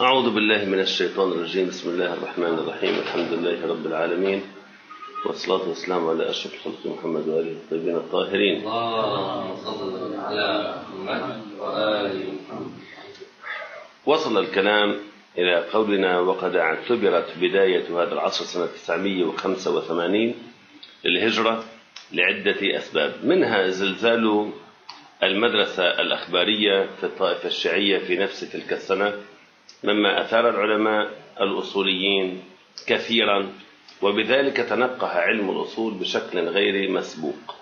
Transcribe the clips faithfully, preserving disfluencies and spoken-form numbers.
أعوذ بالله من الشيطان الرجيم. بسم الله الرحمن الرحيم. الحمد لله رب العالمين، والصلاة والسلام على أشرف الخلق محمد وآله الطيبين الطاهرين. اللهم صل على محمد وآل محمد. وصل الكلام إلى قولنا: وقد اعتبرت بداية هذا العصر سنة تسعمائة وخمسة وثمانين للهجرة لعدة أسباب، منها زلزال المدرسة الأخبارية في الطائفة الشيعية في نفس تلك السنة، مما أثار العلماء الأصوليين كثيرا، وبذلك تنقح علم الأصول بشكل غير مسبوق.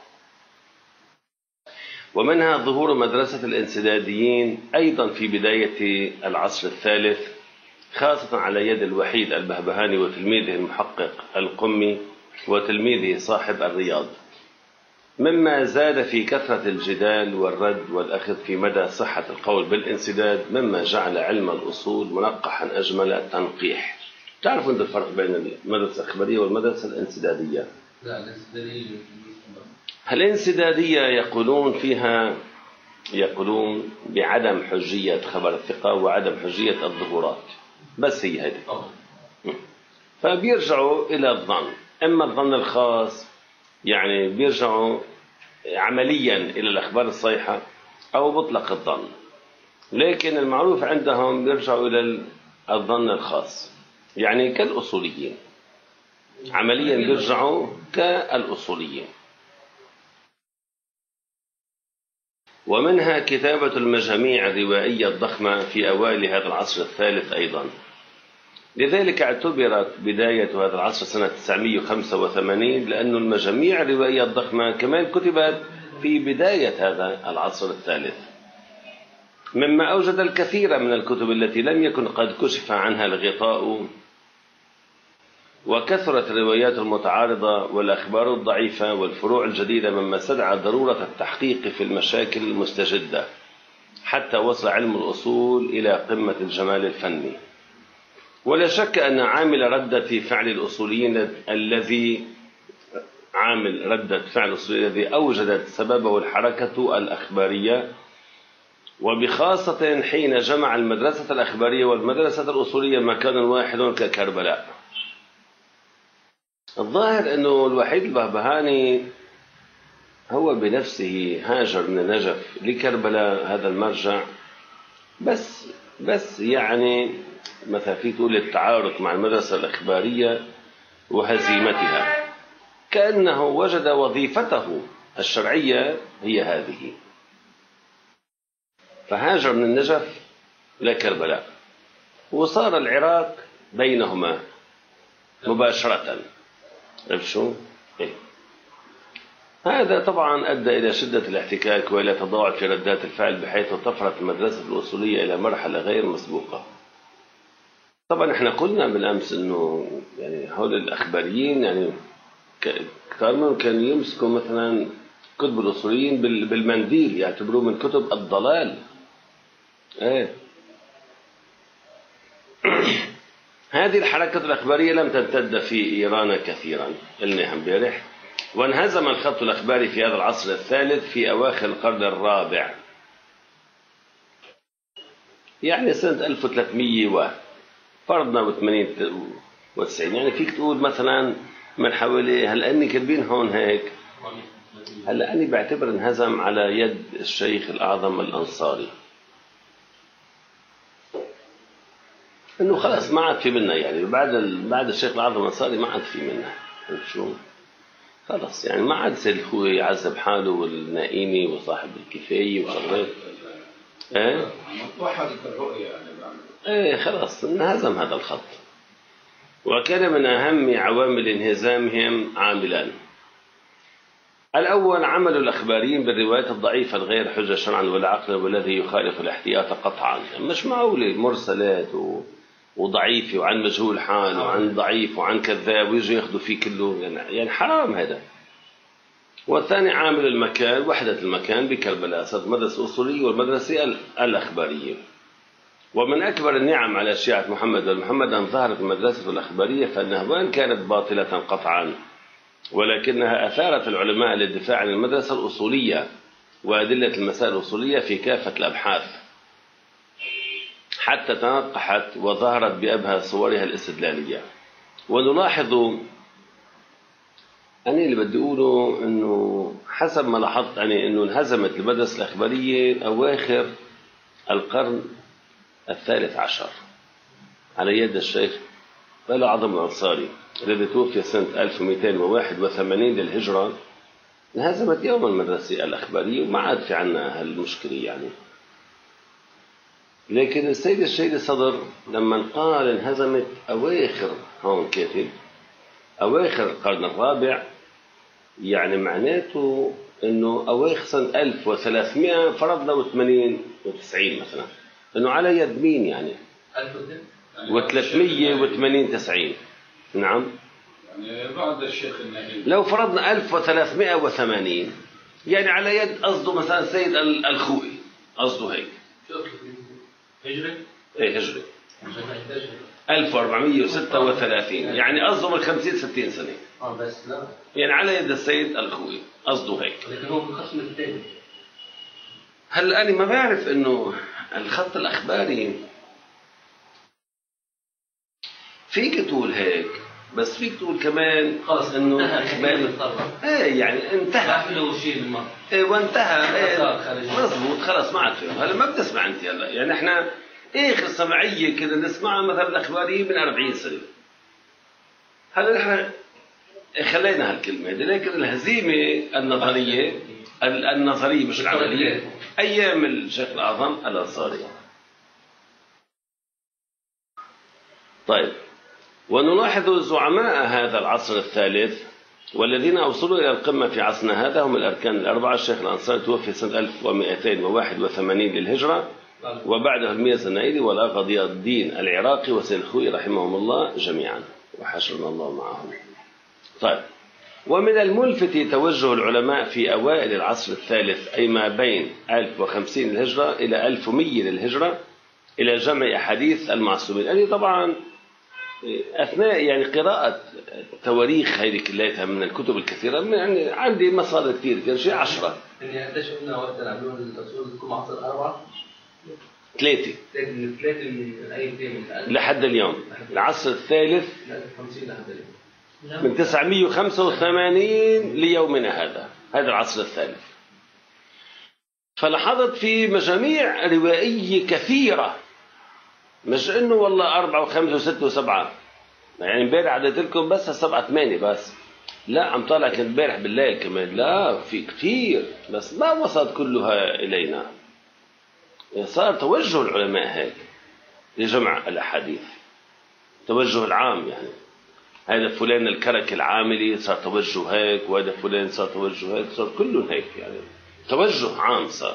ومنها ظهور مدرسة الانسداديين أيضا في بداية العصر الثالث، خاصة على يد الوحيد البهبهاني وتلميذه المحقق القمي وتلميذه صاحب الرياض، مما زاد في كثرة الجدال والرد والأخذ في مدى صحة القول بالانسداد، مما جعل علم الأصول منقحا أجمل التنقيح. تعرفوا أنت الفرق بين المدرسة الأخبارية والمدرسة الانسدادية؟ لا، الانسدادية الانسدادية يقولون فيها يقولون بعدم حجية خبر الثقة وعدم حجية الظهورات، بس هي هذه. فبيرجعوا إلى الظن، إما الظن الخاص يعني بيرجعوا عمليا إلى الأخبار الصحيحة، أو مطلق الظن، لكن المعروف عندهم بيرجعوا إلى الظن الخاص، يعني كالأصوليين. عمليا بيرجعوا كالأصوليين. ومنها كتابة المجاميع الروائية الضخمة في أوائل هذا العصر الثالث أيضا، لذلك اعتبرت بداية هذا العصر سنة تسعمائة وخمسة وثمانين، لأن المجاميع الروائية الضخمة كمان كتبت في بداية هذا العصر الثالث، مما أوجد الكثير من الكتب التي لم يكن قد كشف عنها الغطاء، وكثرت الروايات المتعارضة والأخبار الضعيفة والفروع الجديدة، مما استدعى ضرورة التحقيق في المشاكل المستجدة، حتى وصل علم الأصول إلى قمة الجمال الفني. ولا شك أن عامل ردة فعل الأصوليين الذي عامل ردة فعل الأصوليين الذي أوجدت سببه الحركة الأخبارية، وبخاصة حين جمع المدرسة الأخبارية والمدرسة الأصولية مكان واحد ككربلاء. الظاهر أنه الوحيد البهبهاني هو بنفسه هاجر من النجف لكربلاء، هذا المرجع، بس بس يعني مثلا في تقول التعارض مع المدرسة الأخبارية وهزيمتها، كأنه وجد وظيفته الشرعية هي هذه، فهاجر من النجف لكربلاء، وصار العراق بينهما مباشرة. شو؟ إيه؟ هذا طبعا أدى إلى شدة الاحتكاك وإلى تضاعف في ردات الفعل، بحيث طفرت المدرسة الأصولية إلى مرحلة غير مسبوقة. طبعا احنا قلنا بالأمس إنه يعني هؤلاء الأخباريين يعني كانوا كانوا يمسكوا مثلا كتب الأصوليين بالمنديل، يعتبروه من كتب الضلال. ايه هذه الحركة الأخبارية لم تمتد في إيران كثيرا، قلنا امبارح، وانهزم الخط الأخباري في هذا العصر الثالث في أواخر القرن الرابع، يعني سنة ألف وثلاثمائة وفرضنا وثمانين وتسعين، يعني فيك تقول مثلا من حوالي، هلا أني كاتبين هون هيك، هلا أني بعتبر انهزم على يد الشيخ الأعظم الأنصاري، إنه خلاص ما عاد في منا، يعني بعد بعد الشيخ الأعظم الأنصاري ما عاد في منا. شو خلاص يعني ما عاد سيد الخوي يعذب حاله والنائمي وصاحب الكفاية وغيره. ايه وحدت الرؤية يعني. ايه خلاص انهزم هذا الخط. وكان من أهم عوامل انهزامهم عاملان: الأول عمل الأخباريين بالروايات الضعيفة الغير حجة شرعا ولا عقلا، والذي يخالف الاحتياط قطعا. يعني مش معقول مرسلات و... وضعيف وعن مجهول حال وعن ضعيف وعن كذاب ويجوا ياخذوا فيه كله، يعني, يعني حرام هذا. والثاني عامل المكان، وحدة المكان بكربلاء، صارت مدرسة أصولية والمدرسة الأخبارية. ومن أكبر النعم على شيعة محمد والمحمد أن ظهرت المدرسة الأخبارية، فإنها وإن كانت باطلة قطعا، ولكنها أثارت العلماء للدفاع عن المدرسة الأصولية وأدلة المسائل الأصولية في كافة الأبحاث، حتى تنقحت وظهرت بأبهى صورها الاستدلالية. ونلاحظ أنا اللي بدي أقوله إنه حسب ما لاحظت يعني إنه انهزمت المدرسة الأخبارية أواخر القرن الثالث عشر على يد الشيخ بلا عظم الأنصاري الذي توفي سنة ألف ومئتين وواحد وثمانين للهجرة. انهزمت يوم المدرسة الأخبارية وما عاد في عنا هالمشكلة يعني. لكن السيد الشهيد صدر لما قال انهزمت أواخر، هون كاتب أواخر القرن الرابع، يعني معناته إنه أواخر سنة ألف وثلاثمائة فرضنا وثمانين وتسعين مثلا، إنه على يد مين يعني؟ وثلاثمائة وثمانين تسعين. نعم. يعني بعد الشيخ النهي. لو فرضنا ألف وثلاثمائة وثمانين يعني على يد قصده مثلا سيد الخوئي، قصده هيك. هجري؟ إيه هجري. ألف وأربعمائة وستة وثلاثين يعني قصده من خمسين ستين سنة. اه بس لا. يعني على يد السيد الخوئي قصده هيك. لكن هو بالخصم الثاني. هلا أنا ما بعرف إنه الخط الأخباري فيك تقول هيك، بس فيك تقول كمان خلص إنه اخباري ايه يعني انتهى. له شيء المرة. ايه وانتهى. ايه مضبوط خلص ما عاد فيه. هلا ما بتسمع انت هلا يعني احنا اخر سمعيه كده نسمعها مثلا الاخباريه من أربعين سنة. هلا نحن خلينا هالكلمه هذه، لكن الهزيمه النظريه النظريه مش العمليه ايام الشيخ الاعظم الانصاري. طيب، ونلاحظ زعماء هذا العصر الثالث والذين أوصلوا إلى القمة في عصرنا هذا هم الأركان الأربعة. الشيخ الأنصاري توفي سنة ألف ومئتين وواحد وثمانين للهجرة، وبعده الميز النائلي والآقى ضياء الدين العراقي وسيد الخوئي رحمهم الله جميعا وحشرنا الله معهم. طيب، ومن الملفت توجه العلماء في أوائل العصر الثالث أي ما بين ألف وخمسين للهجرة إلى ألف ومئة للهجرة إلى جمع أحاديث المعصومين. يعني طبعا أثناء يعني قراءة تواريخ هذه كلها من الكتب الكثيرة، يعني عندي مصادر كثير كان شيء عشرة. يعني اكتشفنا وقت نعملون الأصول كم عصر أربعة؟ ثلاثة. من ثلاثة من أي من لحد اليوم. العصر الثالث لحد اليوم. من تسعمائة وخمسة وثمانين ليومنا هذا، هذا العصر الثالث. فلاحظت في مجاميع روائية كثيرة، مش انه والله أربعة وخمسة وستة وسبعة، يعني امبارح عدت لكم بس سبعة ثمانية بس، لا عم طالع كنت امبارح بالليل كمان، لا في كثير بس ما وصلت كلها إلينا. صار توجه العلماء هيك لجمع الأحاديث، توجه العام يعني هذا فلان الكرك العاملي صار توجه هيك، وهذا فلان صار توجه هيك، صار كله هيك يعني توجه عام صار.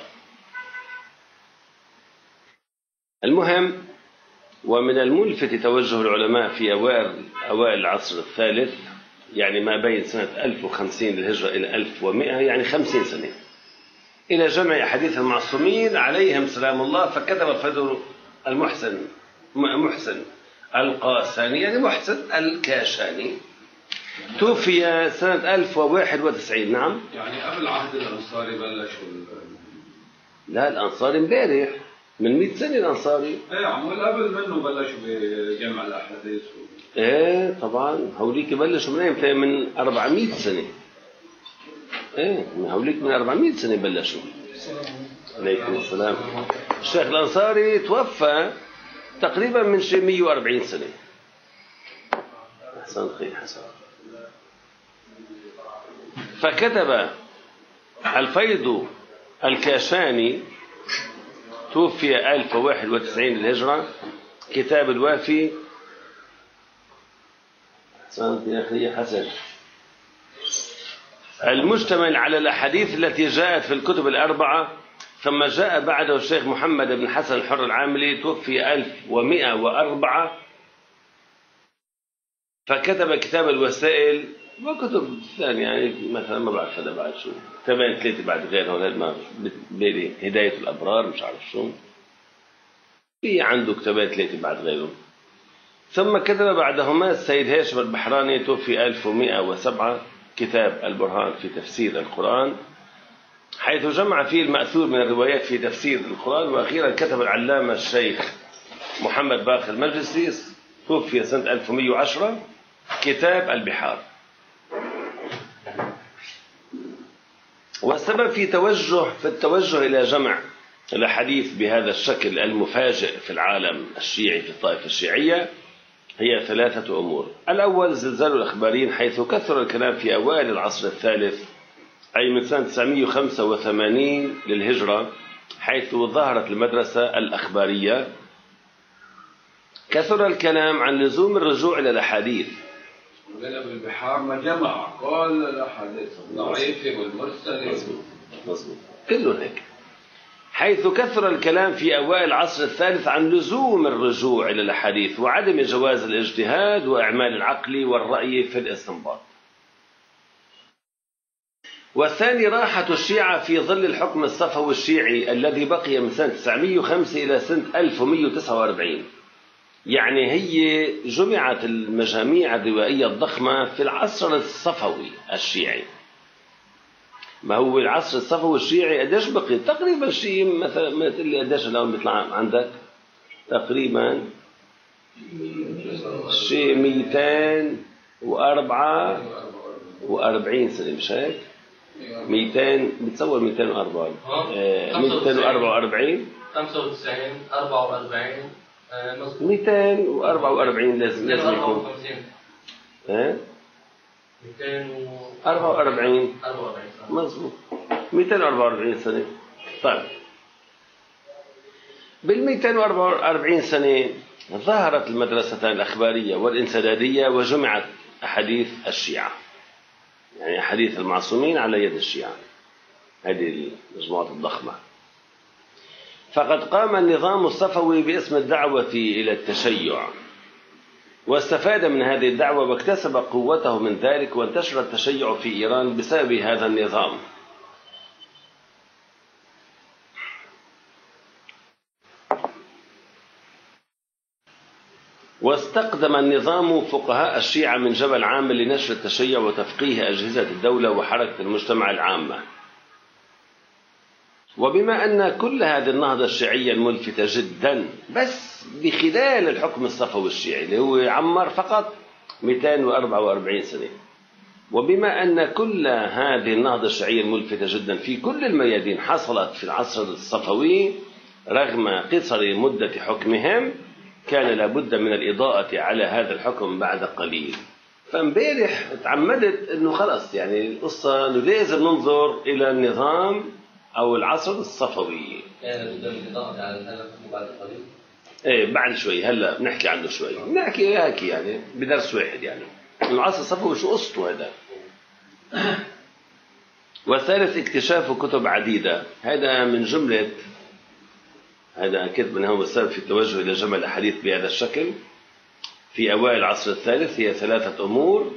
المهم، ومن الملفت توجه العلماء في أوائل أوائل العصر الثالث يعني ما بين سنة ألف وخمسين للهجرة إلى ألف ومئة يعني خمسين سنة إلى جمع أحاديث المعصومين عليهم سلام الله. فكتب الفضل المحسن محسن القاساني يعني محسن الكاشاني توفي سنة ألف وواحد وتسعين. نعم. يعني قبل عهد الأنصاري بلشوا. لا الأنصاري امبارح من مئة سنة الأنصاري. ايه عمول قبل منه بلشوا بجمع الأحاديث. ايه طبعا هوليك بلشوا من ايه؟ من أربعمائة سنة. ايه من هوليك من أربعمائة سنة بلشوا. عليكم السلام. الشيخ الأنصاري توفى تقريبا من شيء مئة وأربعين سنة. أحسن خير حسن. فكتب الفيض الكاشاني توفي ألف وواحد وتسعين للهجرة كتاب الوافي. أحسنت يا أخي حسن. المشتمل على الأحاديث التي جاءت في الكتب الأربعة. ثم جاء بعده الشيخ محمد بن حسن الحر العاملي توفي ألف ومئة وأربعة فكتب كتاب الوسائل وكتب ثانية يعني مثلا ما بعرف هذا بعد شو كتابين ثلاثة بعد غيرهم ما بيلي هداية الأبرار مش عارف شو في عنده كتابين ثلاثة بعد غيرهم. ثم كتب بعدهما السيد هاشم البحراني توفي ألف ومئة وسبعة كتاب البرهان في تفسير القرآن حيث جمع فيه المأثور من الروايات في تفسير القرآن. وأخيرا كتب العلامة الشيخ محمد باقر المجلسي توفي سنة ألف ومئة وعشرة، كتاب البحار. والسبب في توجه في التوجه إلى جمع الأحاديث بهذا الشكل المفاجئ في العالم الشيعي في الطائفة الشيعية هي ثلاثة أمور. الأول زلزال الأخباريين، حيث كثر الكلام في أوائل العصر الثالث، أي من سنة تسعمئة وخمسة وثمانين للهجرة، حيث ظهرت المدرسة الأخبارية. كثر الكلام عن لزوم الرجوع إلى الأحاديث. قلب البحار ما جمع كل الأحاديث الضعيفة والمرسلة. مظبوط مظبوط كلهم هيك. حيث كثر الكلام في أوائل العصر الثالث عن لزوم الرجوع إلى الأحاديث وعدم جواز الاجتهاد وإعمال العقل والرأي في الاستنباط. والثاني راحة الشيعة في ظل الحكم الصفوي الشيعي الذي بقي من سنة تسعمئة وخمسة إلى سنة ألف ومئة وتسعة وأربعين. يعني هي جمعت المجاميع الروائية الضخمة في العصر الصفوي الشيعي. ما هو العصر الصفوي الشيعي قديش بقي؟ تقريبا شيء مثلا ما تقول لي قديش الآن بيطلع عندك؟ تقريبا شيء مئتين وأربعة وأربعين سنة، مش هيك؟ مئتين بتصور مئتين وأربعة مئتين وأربعة وأربعين خمسة وتسعين أربعة وأربعين مئتين وأربعة وأربعين لازم لازم يكون. ها؟ مئتين وأربعة وأربعين أربعة وأربعين مظبوط، مئتين وأربعة وأربعين سنة. طيب بال مئتين وأربعة وأربعين سنة ظهرت المدرستان الأخبارية والانسدادية وجمعت أحاديث الشيعة، يعني أحاديث المعصومين على يد الشيعة، هذه المجموعات الضخمة. فقد قام النظام الصفوي باسم الدعوة إلى التشيع، واستفاد من هذه الدعوة واكتسب قوته من ذلك، وانتشر التشيع في إيران بسبب هذا النظام. واستقدم النظام فقهاء الشيعة من جبل عامل لنشر التشيع وتفقيه أجهزة الدولة وحركة المجتمع العامة. وبما أن كل هذه النهضة الشيعية الملفتة جدا بس بخلال الحكم الصفوي الشيعي اللي هو عمر فقط مئتين وأربعة وأربعين سنة، وبما أن كل هذه النهضة الشيعية الملفتة جدا في كل الميادين حصلت في العصر الصفوي رغم قصر مدة حكمهم، كان لابد من الإضاءة على هذا الحكم بعد قليل. فامبارح تعمدت أنه خلص يعني القصة أنه لازم ننظر إلى النظام أو العصر الصفوي. كان لابد من الإضاءة على هذا الحكم بعد قليل. إيه بعد شوي، هلا بنحكي عنه شوي، بنحكي هيك يعني بدرس واحد يعني العصر الصفوي شو قصته هذا. والثالث اكتشاف كتب عديدة، هذا من جملة هذا أكيد من هو السبب في التوجه إلى جمع الأحاديث بهذا الشكل في أوائل العصر الثالث. هي ثلاثة أمور: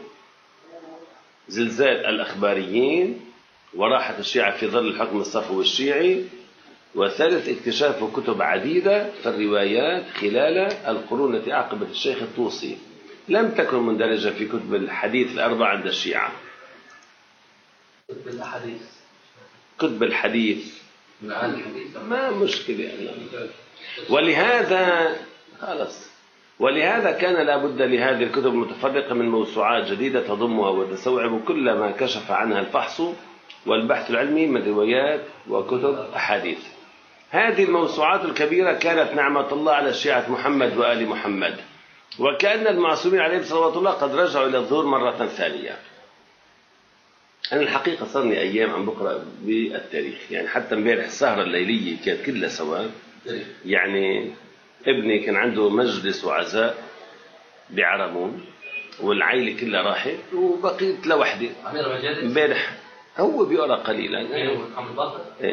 زلزال الأخباريين، وراحة الشيعة في ظل الحكم الصفوي الشيعي، والثالث اكتشاف كتب عديدة في الروايات خلال القرون التي أعقبت الشيخ الطوسي لم تكن مندرجة في كتب الحديث الأربعة عند الشيعة. كتب الحديث كتب الحديث الحديث ما مشكلة يعني. ولهذا خلص ولهذا كان لا بد لهذه الكتب المتفرقة من موسوعات جديدة تضمها وتستوعب كل ما كشف عنها الفحص والبحث العلمي من روايات وكتب أحاديث. هذه الموسوعات الكبيرة كانت نعمة الله على شيعة محمد وآل محمد، وكأن المعصومين عليهم صلوات الله قد رجعوا إلى الظهور مرة ثانية. أنا الحقيقة صارني أيام عم بقرأ بالتاريخ، يعني حتى امبارح السهرة الليلية كانت كلها سوا. يعني ابني كان عنده مجلس وعزاء بعرمون والعائلة كلها راحت وبقيت لوحدي امبارح. هو بيقرأ قليلا يعني. إيه.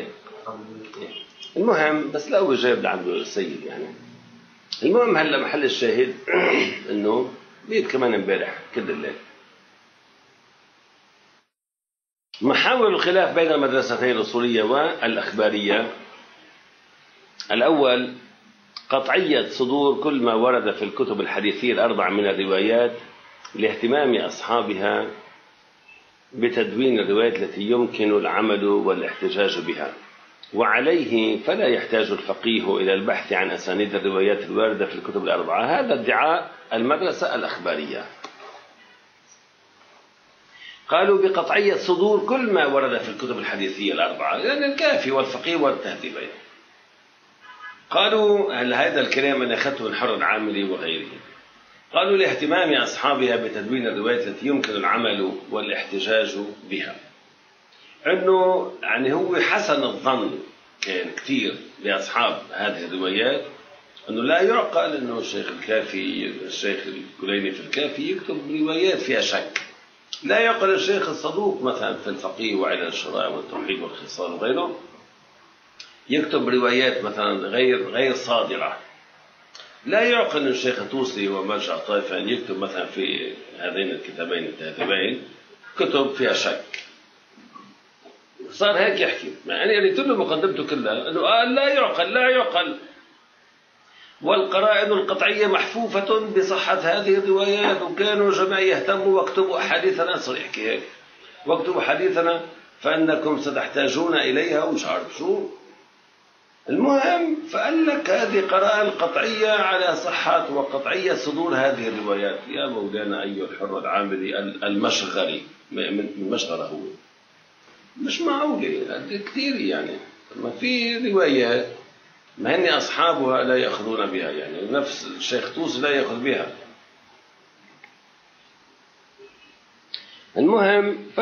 المهم بس لا هو جايب لعنده السيد يعني. المهم هلا محل الشاهد انه بيت كمان امبارح كل الليل. محاور الخلاف بين المدرستين الأصولية والأخبارية: الأول قطعية صدور كل ما ورد في الكتب الحديثية الأربع من الروايات لاهتمام أصحابها بتدوين الروايات التي يمكن العمل والاحتجاج بها. وعليه فلا يحتاج الفقيه إلى البحث عن أسانيد الروايات الواردة في الكتب الأربعة. هذا ادعاء المدرسة الأخبارية. قالوا بقطعية صدور كل ما ورد في الكتب الحديثية الأربعة، لأن يعني الكافي والفقيه والتهذيبين. قالوا هل هذا الكلام أنا أخذته من حر العاملي وغيره؟ قالوا لاهتمام أصحابها بتدوين الروايات التي يمكن العمل والاحتجاج بها. أنه يعني هو حسن الظن كان كثير لأصحاب هذه الروايات أنه لا يعقل أنه الشيخ الكافي الشيخ الكليني في الكافي يكتب روايات فيها شك. لا يعقل الشيخ الصدوق مثلا في الفقيه وعلل الشرائع والتوحيد والخصال وغيره يكتب روايات مثلا غير غير صادرة. لا يعقل أن الشيخ الطوسي ومرجع طائفة أن يكتب مثلا في هذين الكتابين التهذيبين كتب فيها شك. صار هيك يحكي، يعني اللي تقول له مقدمته كلها انه قال لا يعقل لا يعقل، والقرائن القطعيه محفوفه بصحه هذه الروايات، وكانوا جماعه يهتموا واكتبوا احاديثنا، صار يحكي هيك واكتبوا حديثنا فانكم ستحتاجون اليها ومش عارف شو. المهم فقال لك هذه قرائن قطعيه على صحه وقطعيه صدور هذه الروايات. يا مولانا ايها الحر العاملي المشغري، من مشغره هو مش معقولة كثير، يعني ما في روايات ما هن أصحابها لا يأخذون بها، يعني نفس الشيخ طوسي لا يأخذ بها. المهم